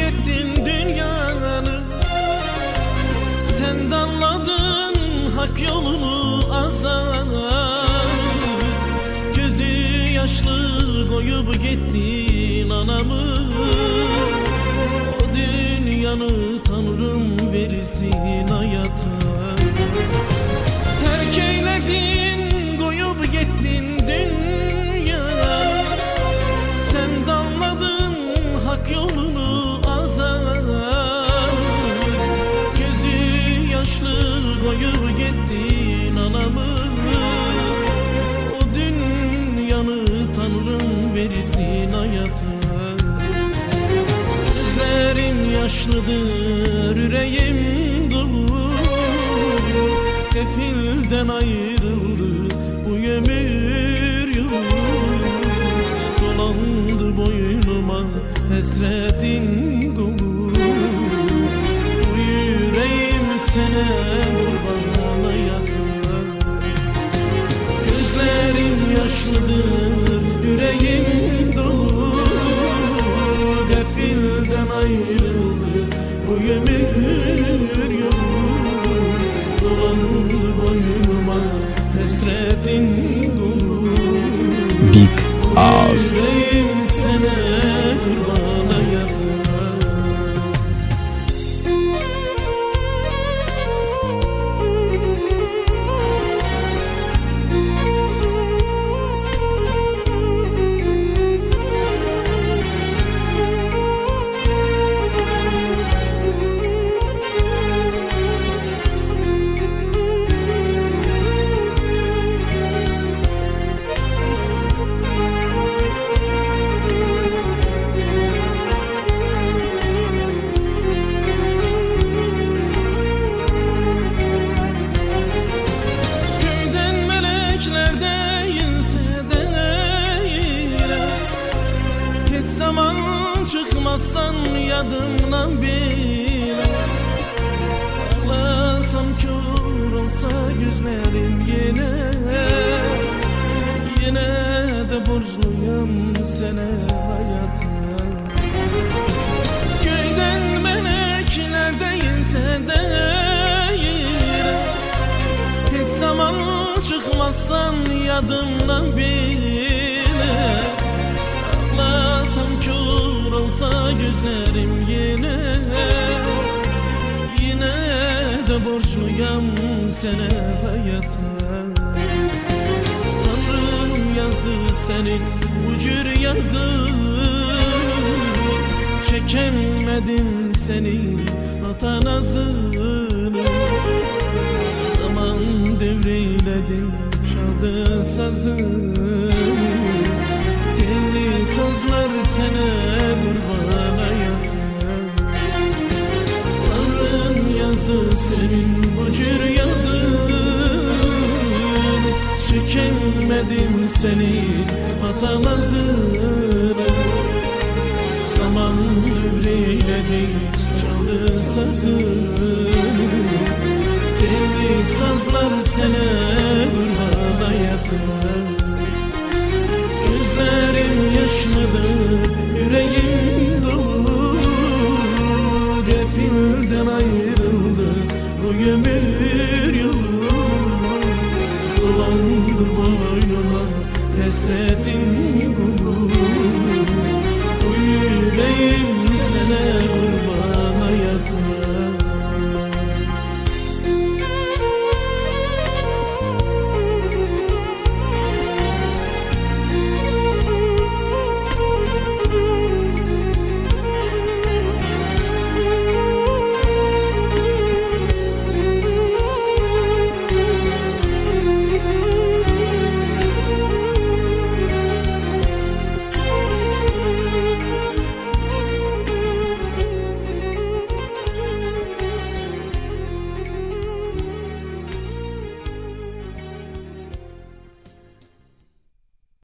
gettin dünyanı. Sen damladın hak yolunu azar. Gözü yaşlı koyup gittin anamı. O dünyanı Tanrım verirsin hayata. Terk eyledin koyup gittin dünyanı. Sen damladın hak yolunu azar. Gözü yaşlı koyup gittin anamı. O dünyanı Tanrım verirsin hayata. Gözlerim yaşlıdır, yüreğim dolu. Kefilden ayrıldı bu ömür yolu. Dolandı boynuma hasretin kolu. Bu yüreğim sana kurban hayatım. Gözlerim yaşlıdır, yüreğim dolu. Gafilden ayrıldı bu ömür yolu. Dolandı boynuma hasretin kolu. Big Ağız. Yüreğim sana kurban hayatım. Çıkmazsan yadımdan bile. Ağlasam kör olsa gözlerim yine. Yine de borçluyum sana hayata. Köyden melekler değilse değil. Hiç zaman çıkmazsan yadımdan bile. Ağlasam kör olsa gözlerim yine. Yine de borçluyum sana hayata. Tanrım yazdı senin bu cür yazı. Çekemedim senin atanazını. Zaman devreyledi çaldı sazını. Telli sazlar sana kurban hayatım. Tanrım yazdı senin bu cür yazını. Çekemedim senin atamazını. Zaman devreyledi çaldı sazını. Telli sazlar sana kurban hayatım.